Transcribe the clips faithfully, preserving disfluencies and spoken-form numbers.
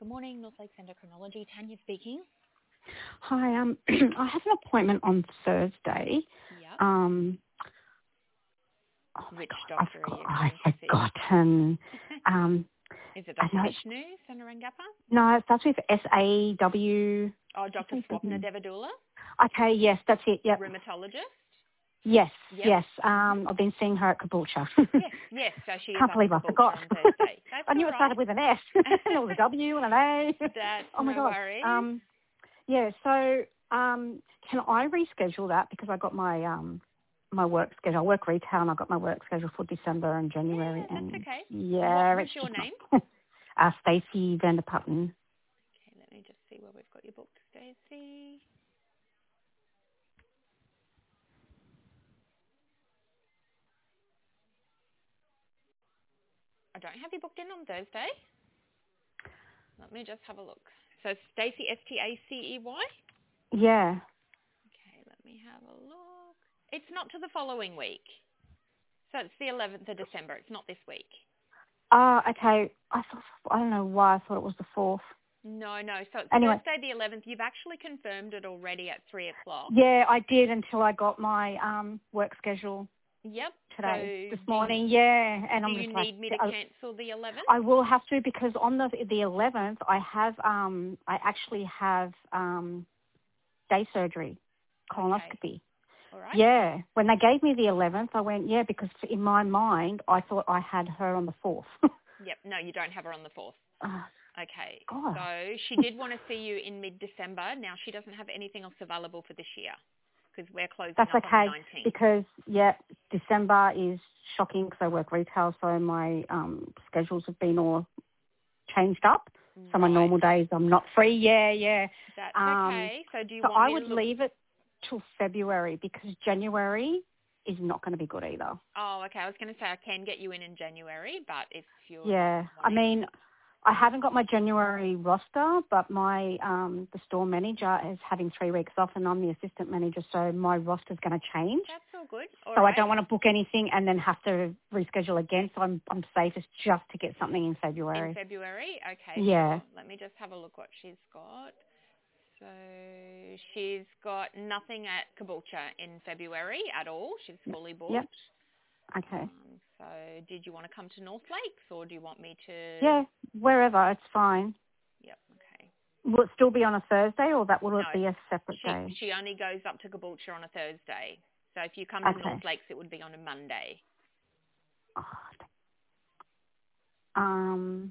Good morning, North Lakes Endocrinology. Tanya speaking. Hi, um, I have an appointment on Thursday. Yep. Um, oh my Which God, doctor I've, are got, you I've going to see? forgotten. Um, Is it I Doctor know it's, Vishnu Sanarangappa? no, it starts with S A W. Oh, Doctor Swapna Devadula? Okay, yes, that's it. Yep. Rheumatologist? Yes, Yep. yes. Um, I've been seeing her at Caboolture. Yes, yes. So she is Can't up at believe I Caboolture forgot. on Thursday. That's I knew all it right. started with an S. And it was a W and an A. That's Oh my no God. worries. Um, yeah. So, um, can I reschedule that because I got my um my work schedule. I work retail and I got my work schedule for December and January. Yeah, that's And okay. yeah, What was it's your just name? not. uh, Stacey Vanderputten. Okay, let me just see where we've got your book, Stacey. I don't have you booked in on Thursday. Let me just have a look. So Stacey, S T A C E Y? Yeah. Okay, let me have a look. It's not to the following week. So it's the eleventh of December. It's not this week. Ah, uh, okay. I thought I don't know why I thought it was the fourth. No, no. So it's Anyway. Thursday the eleventh. You've actually confirmed it already at three o'clock. Yeah, I did until I got my um work schedule Yep. today, So this do you, morning. Yeah, and do I'm you just like, need me to I, cancel the eleventh? I will have to because on the the eleventh I have um I actually have um day surgery, colonoscopy. Okay. All right. Yeah, when they gave me the eleventh, I went yeah because in my mind I thought I had her on the fourth. Yep. No, you don't have her on the fourth. uh, Okay. God, So she did want to see you in mid-December. Now she doesn't have anything else available for this year because we're closing that's up on the okay nineteenth. because yeah, December is shocking because I work retail, so my um schedules have been all changed up. So my Right. normal days I'm not free. Yeah, yeah. That's Um, okay. So do you so want I me to would look? leave it till February because January is not going to be good either. Oh, okay. I was going to say I can get you in in January, but if you're not Yeah, I wanting... mean, I haven't got my January roster, but my um, the store manager is having three weeks off, and I'm the assistant manager, so my roster's going to change. That's all good. All So I right. don't want to book anything and then have to reschedule again. So I'm I'm safest just to get something in February. In February? Okay, Yeah. sure. Let me just have a look what she's got. So she's got nothing at Caboolture in February at all. She's fully booked. Yep. Okay. Um, so did you want to come to North Lakes or do you want me to... Yeah, wherever, it's fine. Yep, okay. Will it still be on a Thursday or that will No, it be a separate she, day? she only goes up to Caboolture on a Thursday. So if you come to Okay. North Lakes, it would be on a Monday. Oh, um,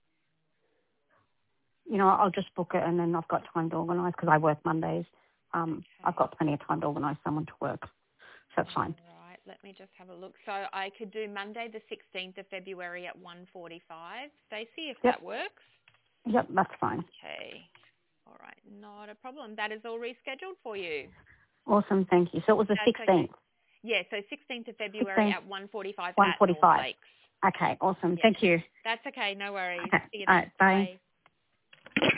you know, I'll just book it and then I've got time to organise because I work Mondays. Um, Okay. I've got plenty of time to organise someone to work, so that's fine. All right, let me just have a look. So I could do Monday the sixteenth of February at one forty-five, Stacey, if Yep. that works. Yep, that's fine. Okay. All right, not a problem. That is all rescheduled for you. Awesome, thank you. So it was the That's okay. sixteenth. Yeah, so sixteenth of February sixteenth, at one forty-five one at North forty-five. Lakes. Okay, awesome. Yeah. Thank you. That's okay, no worries. Okay, See you all then. right, bye. Bye.